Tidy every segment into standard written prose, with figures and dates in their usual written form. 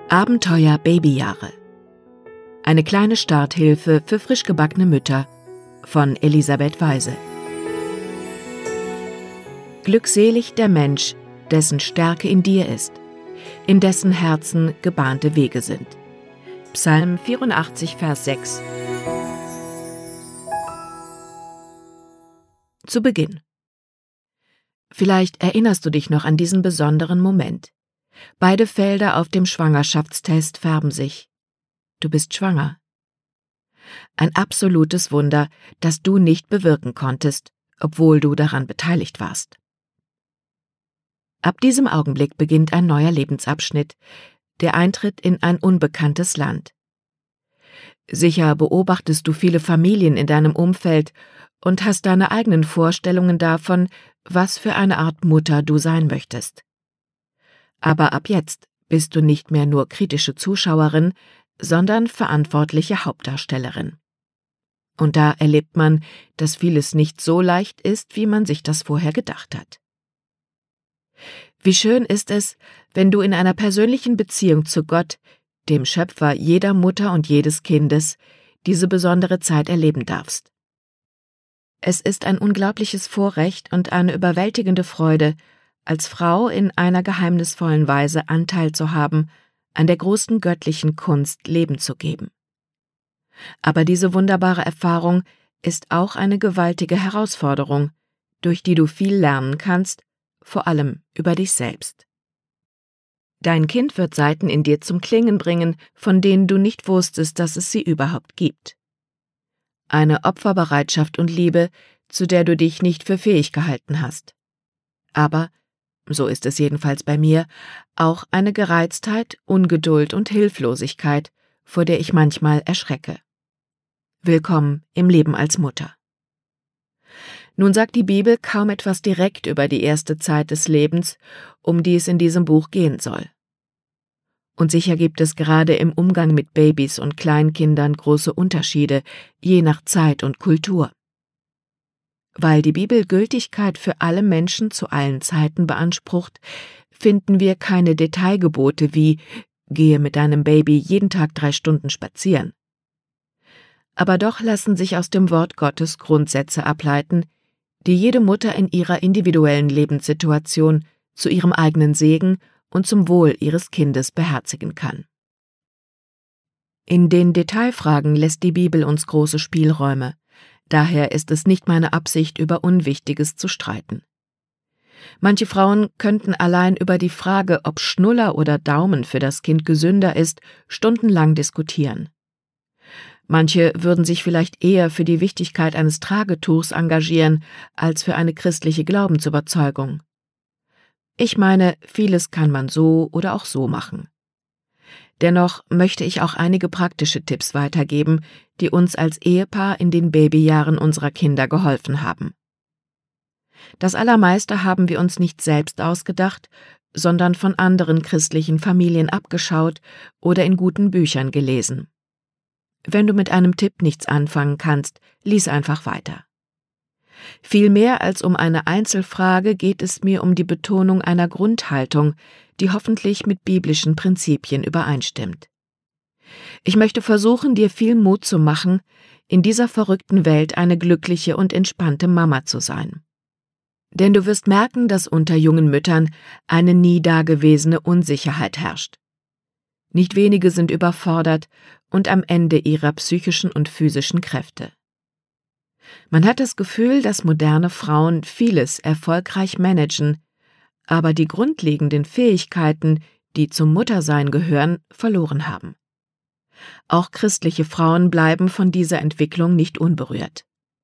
Abenteuer Babyjahre. Eine kleine Starthilfe für frisch gebackene Mütter von Elisabeth Weise. Glückselig der Mensch, dessen Stärke in dir ist, in dessen Herzen gebahnte Wege sind. Psalm 84, Vers 6. Zu Beginn. Vielleicht erinnerst du dich noch an diesen besonderen Moment. Beide Felder auf dem Schwangerschaftstest färben sich. Du bist schwanger. Ein absolutes Wunder, das du nicht bewirken konntest, obwohl du daran beteiligt warst. Ab diesem Augenblick beginnt ein neuer Lebensabschnitt, der Eintritt in ein unbekanntes Land. Sicher beobachtest du viele Familien in deinem Umfeld und hast deine eigenen Vorstellungen davon, was für eine Art Mutter du sein möchtest. Aber ab jetzt bist du nicht mehr nur kritische Zuschauerin, sondern verantwortliche Hauptdarstellerin. Und da erlebt man, dass vieles nicht so leicht ist, wie man sich das vorher gedacht hat. Wie schön ist es, wenn du in einer persönlichen Beziehung zu Gott, dem Schöpfer jeder Mutter und jedes Kindes, diese besondere Zeit erleben darfst. Es ist ein unglaubliches Vorrecht und eine überwältigende Freude, als Frau in einer geheimnisvollen Weise Anteil zu haben, an der großen göttlichen Kunst Leben zu geben. Aber diese wunderbare Erfahrung ist auch eine gewaltige Herausforderung, durch die du viel lernen kannst, vor allem über dich selbst. Dein Kind wird Seiten in dir zum Klingen bringen, von denen du nicht wusstest, dass es sie überhaupt gibt. Eine Opferbereitschaft und Liebe, zu der du dich nicht für fähig gehalten hast. Aber, so ist es jedenfalls bei mir, auch eine Gereiztheit, Ungeduld und Hilflosigkeit, vor der ich manchmal erschrecke. Willkommen im Leben als Mutter. Nun sagt die Bibel kaum etwas direkt über die erste Zeit des Lebens, um die es in diesem Buch gehen soll. Und sicher gibt es gerade im Umgang mit Babys und Kleinkindern große Unterschiede, je nach Zeit und Kultur. Weil die Bibel Gültigkeit für alle Menschen zu allen Zeiten beansprucht, finden wir keine Detailgebote wie »Gehe mit deinem Baby jeden Tag 3 Stunden spazieren«. Aber doch lassen sich aus dem Wort Gottes Grundsätze ableiten, die jede Mutter in ihrer individuellen Lebenssituation zu ihrem eigenen Segen und zum Wohl ihres Kindes beherzigen kann. In den Detailfragen lässt die Bibel uns große Spielräume. Daher ist es nicht meine Absicht, über Unwichtiges zu streiten. Manche Frauen könnten allein über die Frage, ob Schnuller oder Daumen für das Kind gesünder ist, stundenlang diskutieren. Manche würden sich vielleicht eher für die Wichtigkeit eines Tragetuchs engagieren, als für eine christliche Glaubensüberzeugung. Ich meine, vieles kann man so oder auch so machen. Dennoch möchte ich auch einige praktische Tipps weitergeben, die uns als Ehepaar in den Babyjahren unserer Kinder geholfen haben. Das Allermeiste haben wir uns nicht selbst ausgedacht, sondern von anderen christlichen Familien abgeschaut oder in guten Büchern gelesen. Wenn du mit einem Tipp nichts anfangen kannst, lies einfach weiter. Viel mehr als um eine Einzelfrage geht es mir um die Betonung einer Grundhaltung, die hoffentlich mit biblischen Prinzipien übereinstimmt. Ich möchte versuchen, dir viel Mut zu machen, in dieser verrückten Welt eine glückliche und entspannte Mama zu sein. Denn du wirst merken, dass unter jungen Müttern eine nie dagewesene Unsicherheit herrscht. Nicht wenige sind überfordert und am Ende ihrer psychischen und physischen Kräfte. Man hat das Gefühl, dass moderne Frauen vieles erfolgreich managen, aber die grundlegenden Fähigkeiten, die zum Muttersein gehören, verloren haben. Auch christliche Frauen bleiben von dieser Entwicklung nicht unberührt.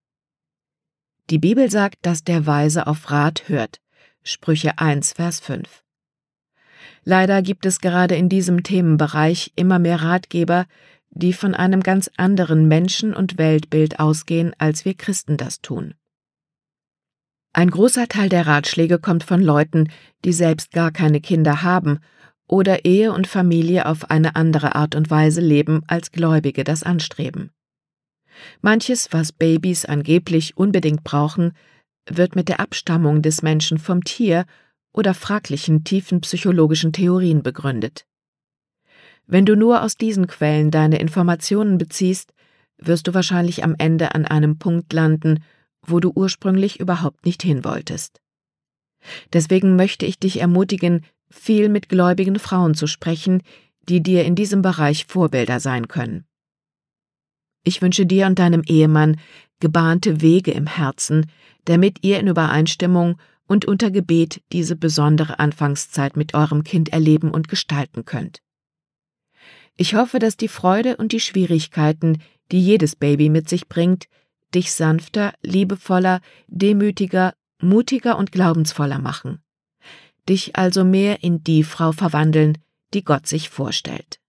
Die Bibel sagt, dass der Weise auf Rat hört. Sprüche 1, Vers 5. Leider gibt es gerade in diesem Themenbereich immer mehr Ratgeber, die von einem ganz anderen Menschen- und Weltbild ausgehen, als wir Christen das tun. Ein großer Teil der Ratschläge kommt von Leuten, die selbst gar keine Kinder haben oder Ehe und Familie auf eine andere Art und Weise leben, als Gläubige das anstreben. Manches, was Babys angeblich unbedingt brauchen, wird mit der Abstammung des Menschen vom Tier oder fraglichen tiefen psychologischen Theorien begründet. Wenn du nur aus diesen Quellen deine Informationen beziehst, wirst du wahrscheinlich am Ende an einem Punkt landen, wo du ursprünglich überhaupt nicht hin wolltest. Deswegen möchte ich dich ermutigen, viel mit gläubigen Frauen zu sprechen, die dir in diesem Bereich Vorbilder sein können. Ich wünsche dir und deinem Ehemann gebahnte Wege im Herzen, damit ihr in Übereinstimmung und unter Gebet diese besondere Anfangszeit mit eurem Kind erleben und gestalten könnt. Ich hoffe, dass die Freude und die Schwierigkeiten, die jedes Baby mit sich bringt, dich sanfter, liebevoller, demütiger, mutiger und glaubensvoller machen. Dich also mehr in die Frau verwandeln, die Gott sich vorstellt.